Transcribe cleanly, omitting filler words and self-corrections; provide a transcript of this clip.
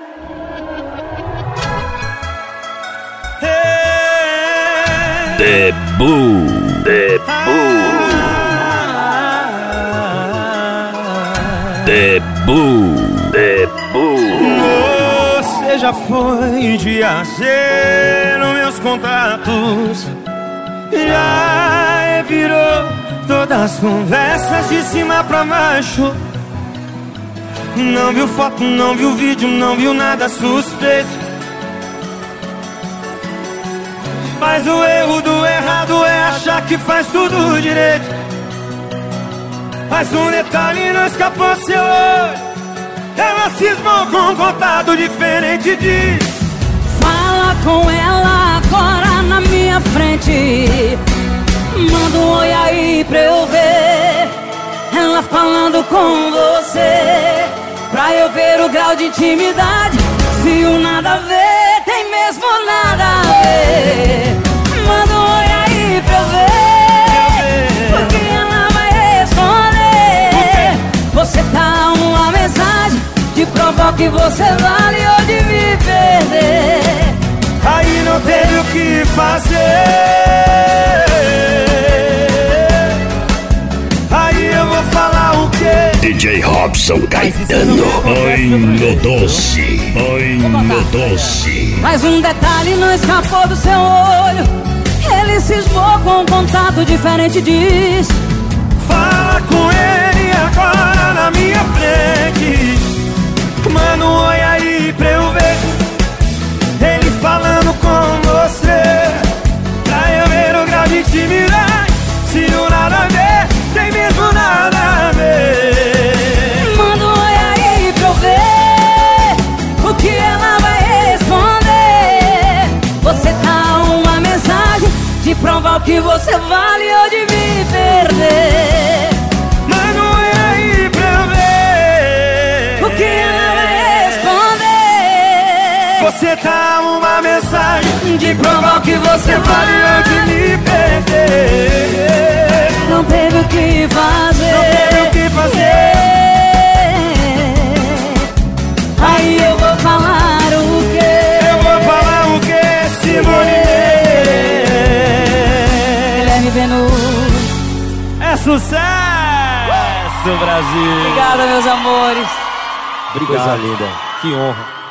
Debut. Você já foi dia zero meus contatos, já virou todas as conversas de cima pra baixo. Não viu foto, não viu vídeo, não viu nada suspeito. Mas o erro do errado é achar que faz tudo direito. Mas um detalhe não escapou do seu olho. Ela cismou com um contato diferente de... Fala com ela agora na minha frente. Manda um oi aí pra eu ver ela falando com você, pra eu ver o grau de intimidade. Se o nada a ver tem mesmo nada a ver. Manda um oi aí pra eu ver, porque ela vai responder. Você tá uma mensagem de provar que você vale ou de me perder. Aí não teve o que fazer. Aí eu vou falar o quê? DJ Robson Caetano. Ai no doce, ai no doce. Mas um detalhe não escapou do seu olho. Ele cismou com um contato diferente e diz: fala com ele agora na minha frente. Manda um oi aí pra eu ver ele falando com você, pra eu ver o grau de intimidade. Se o nada a ver tem mesmo nada a ver. Manda um oi aí pra eu ver o que ela vai responder. Você tá uma mensagem de provar o que você vale ou de me perder. Manda um oi aí pra eu ver o que ela vai responder. Você tá uma mensagem de provar o que você vale ou de me perder. Não teve o que fazer. Não teve o que fazer. Aí eu vou falar o quê? Eu vou falar o quê, Simone? Guilherme Venuto. É sucesso, Brasil. Obrigado, meus amores. Obrigado. Coisa linda. Que honra.